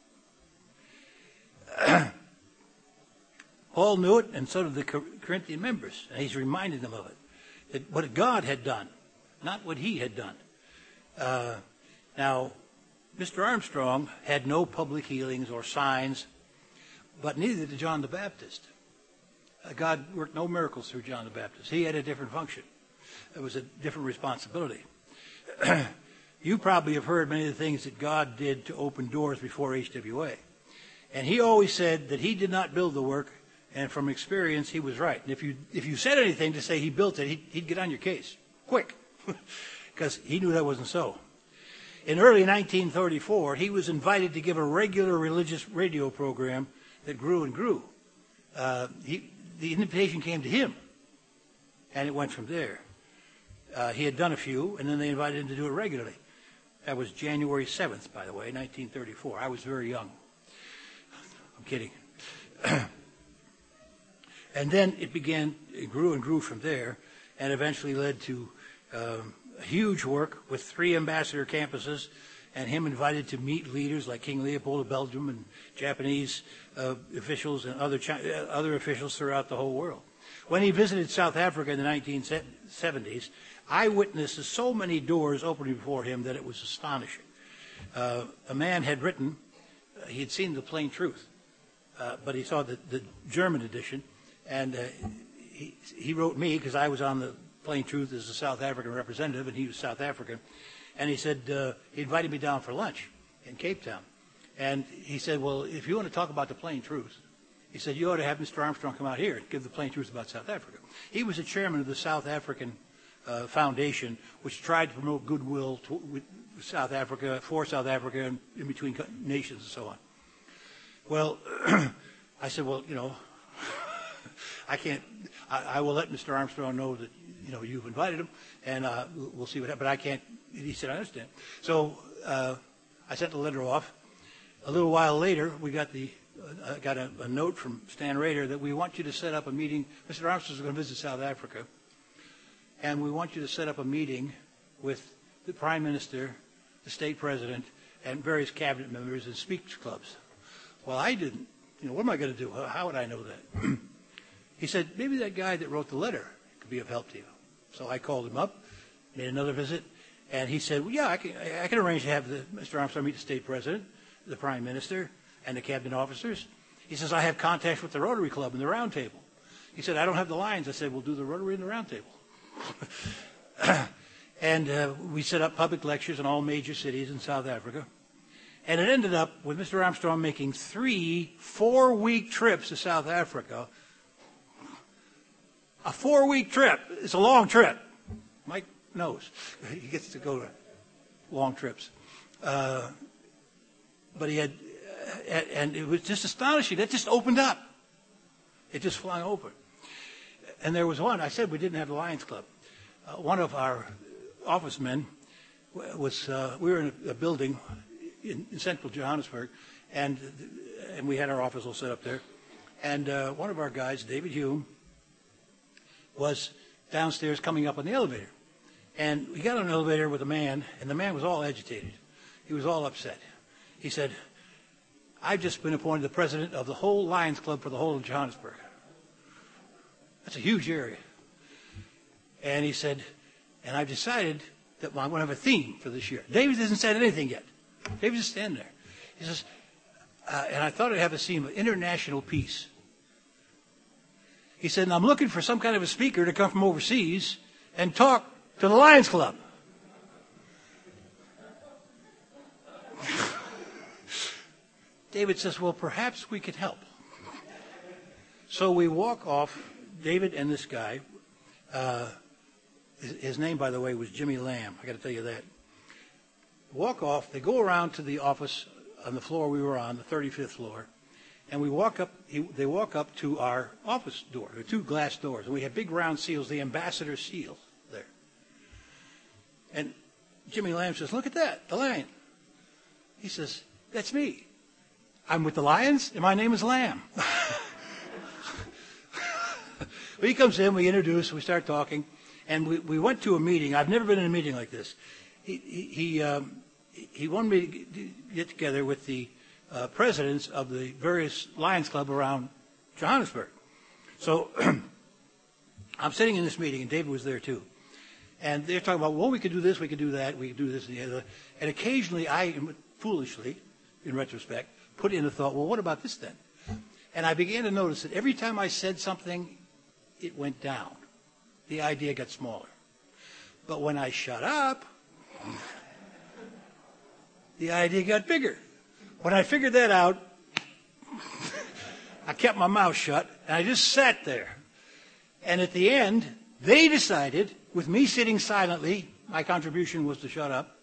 Speaker 1: Paul knew it, and so did the Corinthian members. And he's reminding them of it. That what God had done, not what he had done. Uh, Now, Mister Armstrong had no public healings or signs, but neither did John the Baptist. Uh, God worked no miracles through John the Baptist. He had a different function. It was a different responsibility. You probably have heard many of the things that God did to open doors before H W A. And he always said that he did not build the work, and from experience, he was right. And if you if you said anything to say he built it, he'd, he'd get on your case quick, because he knew that wasn't so. In early nineteen thirty-four, he was invited to give a regular religious radio program that grew and grew. Uh, he, the invitation came to him, and it went from there. Uh, he had done a few, and then they invited him to do it regularly. That was January seventh, by the way, nineteen thirty-four. I was very young. I'm kidding. And then it began, it grew and grew from there, and eventually led to um, huge work with three ambassador campuses, and him invited to meet leaders like King Leopold of Belgium and Japanese uh, officials and other Chi- uh, other officials throughout the whole world. When he visited South Africa in the nineteen seventies, I witnessed so many doors opening before him that it was astonishing. Uh, a man had written, uh, he had seen The Plain Truth, uh, but he saw the, the German edition, and uh, he, he wrote me, because I was on The Plain Truth as a South African representative, and he was South African, and he said, uh, he invited me down for lunch in Cape Town. And he said, well, if you want to talk about the plain truth, he said, you ought to have Mister Armstrong come out here and give the plain truth about South Africa. He was the chairman of the South African uh, Foundation, which tried to promote goodwill to, with South Africa, for South Africa, and in between nations and so on. Well, I said, well, you know, I can't, I, I will let Mister Armstrong know that, you know, you've invited him, and uh, we'll see what happens. But I can't, he said, I understand. So uh, I sent the letter off. A little while later, we got the, uh, got a, a note from Stan Rader that we want you to set up a meeting. Mister Armstrong is going to visit South Africa, and we want you to set up a meeting with the Prime Minister, the State President, and various cabinet members and speech clubs. Well, I didn't. You know, what am I going to do? How would I know that? He said, maybe that guy that wrote the letter could be of help to you. So I called him up, made another visit, and he said, well, yeah, I can, I can arrange to have the, Mister Armstrong meet the State President, the Prime Minister, and the cabinet officers. He says, I have contacts with the Rotary Club and the Round Table. He said, I don't have the Lions. I said, we'll do the Rotary and the Round Table. And uh, we set up public lectures in all major cities in South Africa. And it ended up with Mister Armstrong making three four-week trips to South Africa. A four-week trip. It's a long trip. Mike knows. He gets to go to long trips. Uh, but he had, uh, and it was just astonishing. That just opened up. It just flung open. And there was one, I said we didn't have the Lions Club. Uh, one of our office men was, uh, we were in a, a building in, in central Johannesburg, and and we had our office all set up there. And uh, one of our guys, David Hume, was downstairs coming up on the elevator. And we got on an elevator with a man, and the man was all agitated. He was all upset. He said, I've just been appointed the president of the whole Lions Club for the whole of Johannesburg. That's a huge area. And he said, and I've decided that I'm going to have a theme for this year. David hasn't said anything yet. David's just standing there. He says, uh, and I thought I'd have a theme of international peace. He said, and I'm looking for some kind of a speaker to come from overseas and talk to the Lions Club. David says, well, perhaps we could help. So we walk off, David and this guy. Uh, his, his name, by the way, was Jimmy Lamb. I got to tell you that. Walk off. They go around to the office on the floor we were on, the thirty-fifth floor. And we walk up, he, they walk up to our office door. There are two glass doors. And we have big round seals, the ambassador seal there. And Jimmy Lamb says, look at that, the lion. He says, that's me. I'm with the Lions, and my name is Lamb. Well, he comes in, we introduce, we start talking, and we, we went to a meeting. I've never been in a meeting like this. He, he, he, um, he wanted me to get together with the uh, presidents of the various Lions Club around Johannesburg. So I'm sitting in this meeting, and David was there too. And they're talking about, well, we could do this, we could do that, we could do this and the other. And occasionally I, foolishly, in retrospect, put in a thought, well, what about this then? And I began to notice that every time I said something, it went down. The idea got smaller. But when I shut up, the idea got bigger. When I figured that out, I kept my mouth shut, and I just sat there. And at the end, they decided, with me sitting silently, my contribution was to shut up,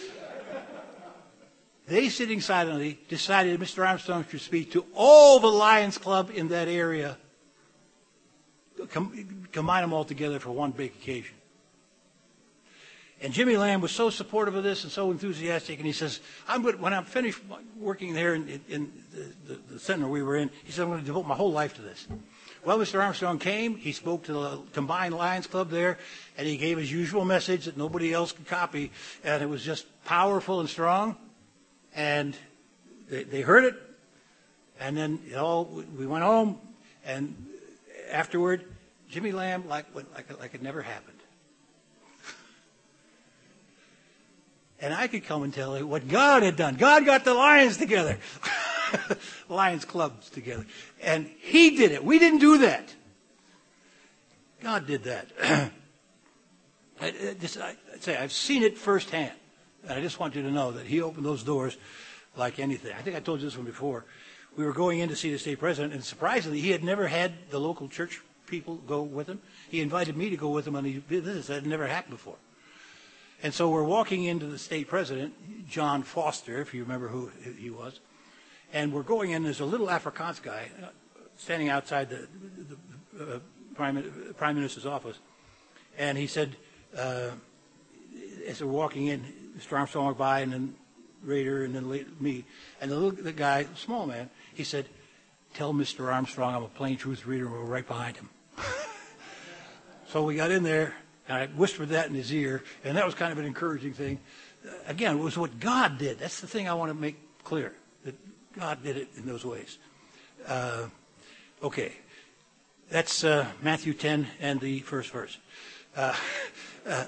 Speaker 1: they, sitting silently, decided Mister Armstrong should speak to all the Lions Club in that area, com- combine them all together for one big occasion. And Jimmy Lamb was so supportive of this and so enthusiastic. And he says, I'm going, when I'm finished working there in, in the, the, the center we were in, he said, I'm going to devote my whole life to this. Well, Mister Armstrong came. He spoke to the Combined Lions Club there, and he gave his usual message that nobody else could copy. And it was just powerful and strong. And they, they heard it. And then it all, we went home. And afterward, Jimmy Lamb, like, like, like it never happened. And I could come and tell you what God had done. God got the Lions together. Lions clubs together. And he did it. We didn't do that. God did that. I, I, just, I say I've seen it firsthand. And I just want you to know that he opened those doors like anything. I think I told you this one before. We were going in to see the state president, and surprisingly, he had never had the local church people go with him. He invited me to go with him on these visits. That had never happened before. And so we're walking into the state president, John Foster, if you remember who he was. And we're going in, there's a little Afrikaans guy uh, standing outside the, the uh, Prime, Prime Minister's office. And he said, uh, as we're walking in, Mister Armstrong walked by, and then Rader, and then me. And the little the guy, small man, he said, tell Mister Armstrong I'm a plain truth reader, and we're right behind him. So we got in there. And I whispered that in his ear, and that was kind of an encouraging thing. Uh, again, it was what God did. That's the thing I want to make clear, that God did it in those ways. Uh, okay. That's uh, Matthew ten and the first verse. Uh, uh,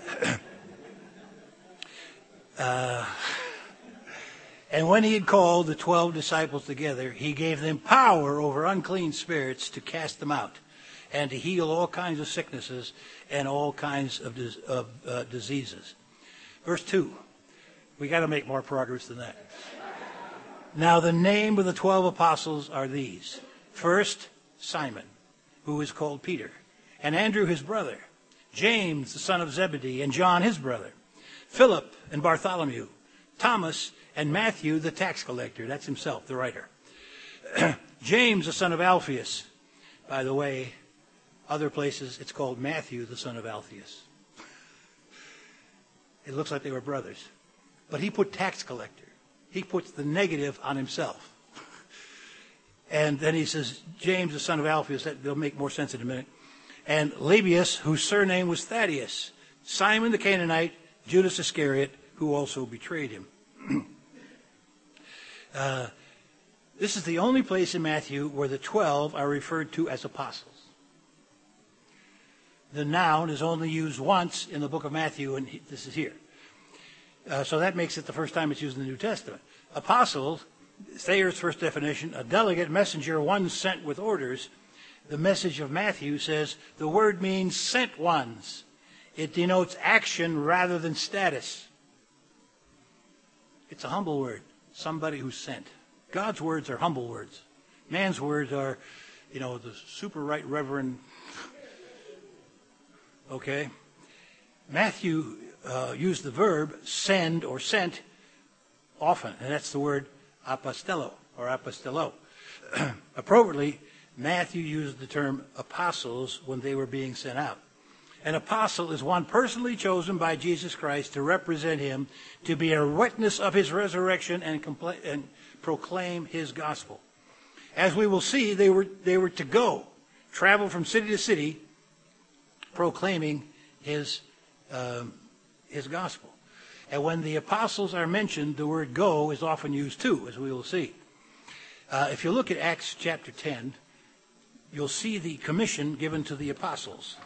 Speaker 1: uh, and when he had called the twelve disciples together, he gave them power over unclean spirits to cast them out, and to heal all kinds of sicknesses and all kinds of, of uh, diseases. Verse two. We got to make more progress than that. Now the name of the twelve apostles are these. First, Simon, who is called Peter, and Andrew his brother, James the son of Zebedee, and John his brother, Philip and Bartholomew, Thomas and Matthew the tax collector. That's himself, the writer. James the son of Alphaeus. By the way, other places, it's called Matthew, the son of Alphaeus. It looks like they were brothers. But he put tax collector. He puts the negative on himself. And then he says, James, the son of Alphaeus. That will make more sense in a minute. And Lebbaeus, whose surname was Thaddeus. Simon the Canaanite, Judas Iscariot, who also betrayed him. uh, this is the only place in Matthew where the twelve are referred to as apostles. The noun is only used once in the book of Matthew, and he, this is here. Uh, so that makes it the first time it's used in the New Testament. Apostles, Thayer's first definition, a delegate messenger, one sent with orders. The message of Matthew says the word means sent ones. It denotes action rather than status. It's a humble word, somebody who's sent. God's words are humble words. Man's words are, you know, the super right reverend. Okay? Matthew uh, used the verb send or sent often, and that's the word apostello or apostello. Appropriately, Matthew used the term apostles when they were being sent out. An apostle is one personally chosen by Jesus Christ to represent him, to be a witness of his resurrection and, compla- and proclaim his gospel. As we will see, they were, they were to go, travel from city to city, proclaiming his um, his gospel. And when the apostles are mentioned, the word go is often used too, as we will see. Uh, if you look at Acts chapter ten, you'll see the commission given to the apostles.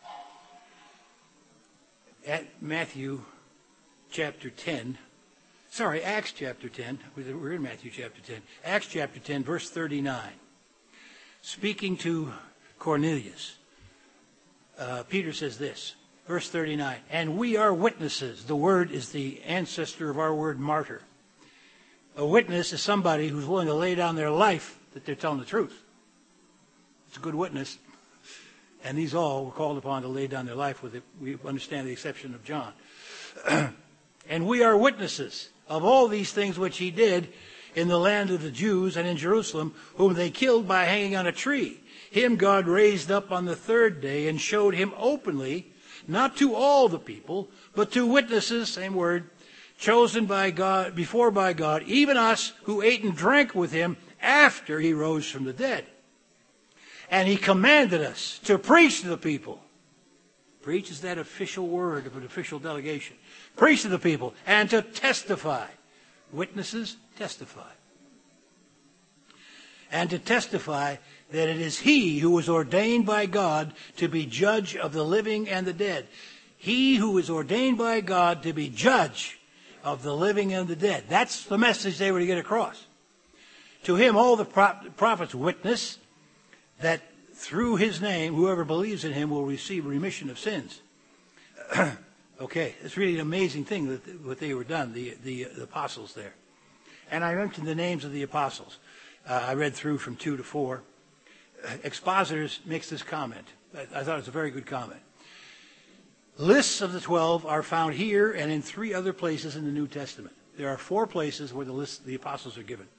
Speaker 1: At Matthew chapter ten, sorry, Acts chapter ten, we're in Matthew chapter ten, Acts chapter ten, verse thirty-nine. Speaking to Cornelius, Uh, Peter says this, verse thirty-nine, and we are witnesses. The word is the ancestor of our word martyr. A witness is somebody who's willing to lay down their life that they're telling the truth. It's a good witness. And these all were called upon to lay down their life with it. We understand the exception of John. And we are witnesses of all these things which he did in the land of the Jews and in Jerusalem, whom they killed by hanging on a tree. Him God raised up on the third day and showed him openly not to all the people, but to witnesses, same word, chosen by God, before by God, even us who ate and drank with him after he rose from the dead. And he commanded us to preach to the people. Preach is that official word of an official delegation. Preach to the people and to testify. Witnesses testify. And to testify that it is he who was ordained by God to be judge of the living and the dead. He who was ordained by God to be judge of the living and the dead. That's the message they were to get across. To him, all the prophets witness that through his name, whoever believes in him will receive remission of sins. Okay, it's really an amazing thing that what they were done, the, the, the apostles there. And I mentioned the names of the apostles. Uh, I read through from two to four. Expositors makes this comment. I, I thought it was a very good comment. Lists of the twelve are found here and in three other places in the New Testament. There are four places where the list, the apostles are given.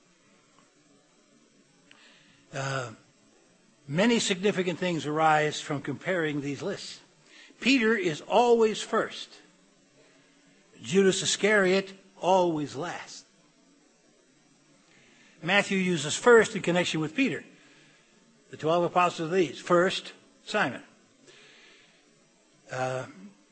Speaker 1: Uh, many significant things arise from comparing these lists. Peter is always first. Judas Iscariot, always last. Matthew uses first in connection with Peter. The twelve apostles of these. First, Simon. Uh,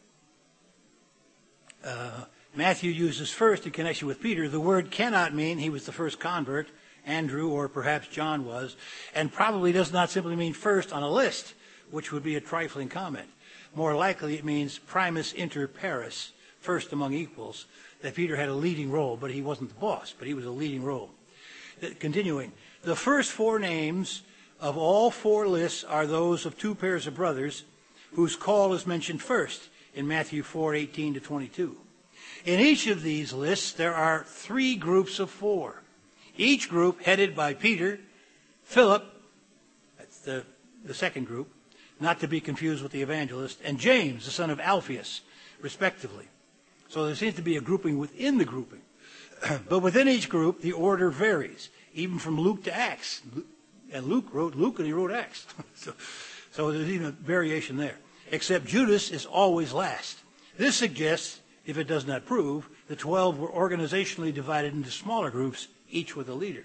Speaker 1: uh, Matthew uses first in connection with Peter. The word cannot mean he was the first convert, Andrew or perhaps John was, and probably does not simply mean first on a list, which would be a trifling comment. More likely it means primus inter pares, first among equals, that Peter had a leading role, but he wasn't the boss, but he was a leading role. Continuing, the first four names of all four lists are those of two pairs of brothers whose call is mentioned first in Matthew four, eighteen to twenty-two. In each of these lists, there are three groups of four, each group headed by Peter, Philip, that's the, the second group, not to be confused with the evangelist, and James, the son of Alphaeus, respectively. So there seems to be a grouping within the grouping. But within each group, the order varies, even from Luke to Acts. And Luke wrote Luke and he wrote Acts. so, so there's even a variation there. Except Judas is always last. This suggests, if it does not prove, the twelve were organizationally divided into smaller groups, each with a leader.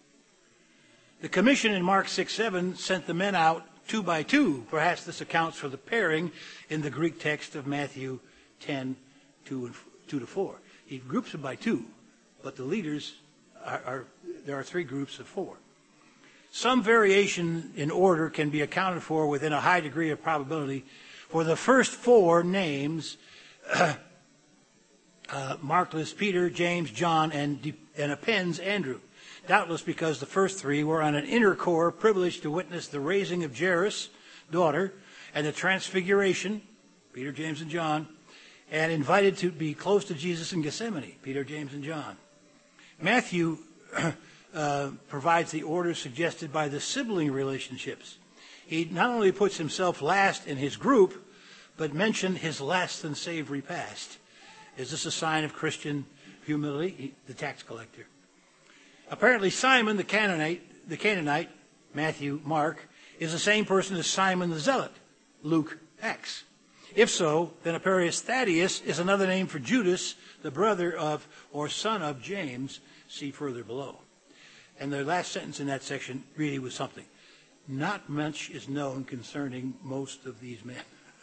Speaker 1: The commission in Mark six seven sent the men out two by two. Perhaps this accounts for the pairing in the Greek text of Matthew ten, two, and two to four. He groups them by two, but the leaders are, are there are three groups of four. Some variation in order can be accounted for within a high degree of probability. For the first four names, uh, uh, Mark lists Peter, James, John, and, de- and appends Andrew. Doubtless because the first three were on an inner core privileged to witness the raising of Jairus' daughter and the transfiguration, Peter, James, and John, and invited to be close to Jesus in Gethsemane, Peter, James, and John. Matthew uh, provides the order suggested by the sibling relationships. He not only puts himself last in his group, but mentioned his less than savory past. Is this a sign of Christian humility? He, the tax collector. Apparently Simon the Canaanite, the Canaanite, Matthew, Mark, is the same person as Simon the Zealot, Luke, Acts. If so, then Aparius Thaddeus is another name for Judas, the brother of or son of James, see further below. And the last sentence in that section really was something. Not much is known concerning most of these men.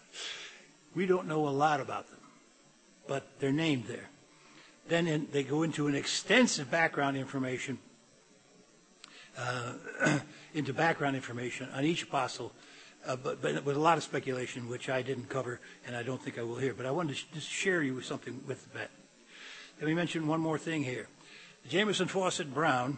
Speaker 1: We don't know a lot about them, but they're named there. Then in, they go into an extensive background information, uh, into background information on each apostle, uh, but, but with a lot of speculation, which I didn't cover, and I don't think I will here. But I wanted to sh- just share you with something with that. Let me mention one more thing here. Jameson, Fawcett, Brown,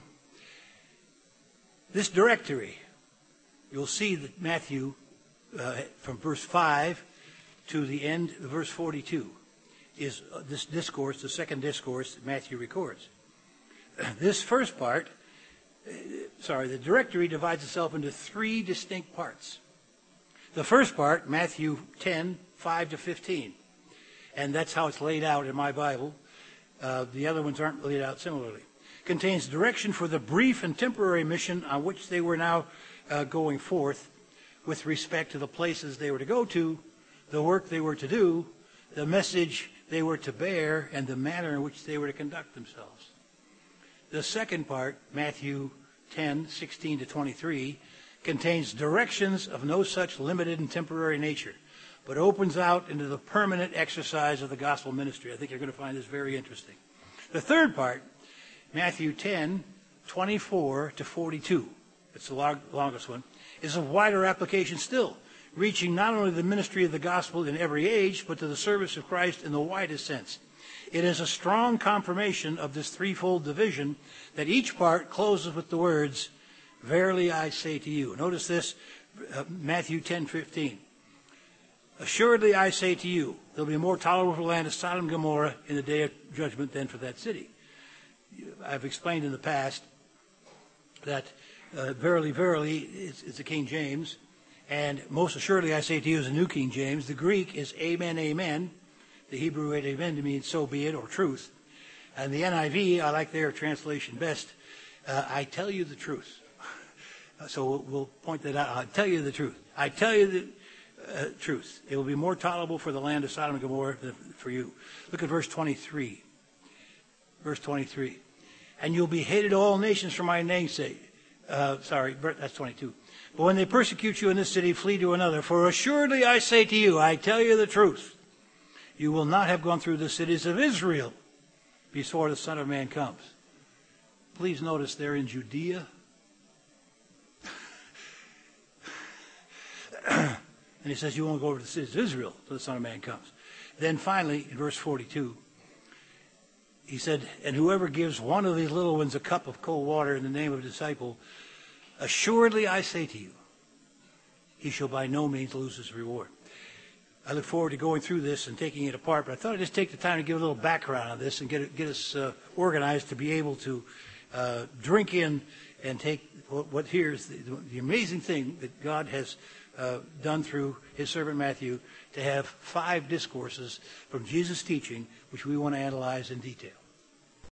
Speaker 1: this directory, you'll see that Matthew, uh, from verse five to the end of verse forty-two, is uh, this discourse, the second discourse that Matthew records. This first part, uh, sorry, the directory divides itself into three distinct parts. The first part, Matthew ten, five to fifteen, and that's how it's laid out in my Bible. Uh, the other ones aren't laid out similarly. Contains direction for the brief and temporary mission on which they were now uh, going forth with respect to the places they were to go to, the work they were to do, the message they were to bear, and the manner in which they were to conduct themselves. The second part, Matthew ten, sixteen to twenty-three, contains directions of no such limited and temporary nature, but opens out into the permanent exercise of the gospel ministry. I think you're going to find this very interesting. The third part, Matthew ten, twenty-four to forty-two, it's the long, longest one, is of wider application still, reaching not only the ministry of the gospel in every age, but to the service of Christ in the widest sense. It is a strong confirmation of this threefold division that each part closes with the words, "Verily I say to you." Notice this, uh, Matthew ten, fifteen. "Assuredly I say to you, there will be more tolerable for the land of Sodom and Gomorrah in the day of judgment than for that city." I've explained in the past that uh, verily, verily is, is the King James, and most assuredly I say to you is the New King James. The Greek is amen, amen. The Hebrew amen means so be it, or truth. And the N I V, I like their translation best, uh, I tell you the truth. So we'll, we'll point that out. I tell you the truth. I tell you the uh, truth. It will be more tolerable for the land of Sodom and Gomorrah than for you. Look at verse twenty-three. Verse twenty-three. "And you'll be hated of all nations for my name's sake." Uh, sorry, that's twenty-two. "But when they persecute you in this city, flee to another. For assuredly I say to you, I tell you the truth, you will not have gone through the cities of Israel before the Son of Man comes." Please notice they're in Judea. And he says you won't go over to the cities of Israel till the Son of Man comes. Then finally, in verse forty-two, he said, "And whoever gives one of these little ones a cup of cold water in the name of a disciple, assuredly I say to you, he shall by no means lose his reward." I look forward to going through this and taking it apart, but I thought I'd just take the time to give a little background on this and get it, get us uh, organized to be able to uh, drink in and take what, what here is the, the amazing thing that God has uh, done through his servant Matthew, to have five discourses from Jesus' teaching, which we want to analyze in detail.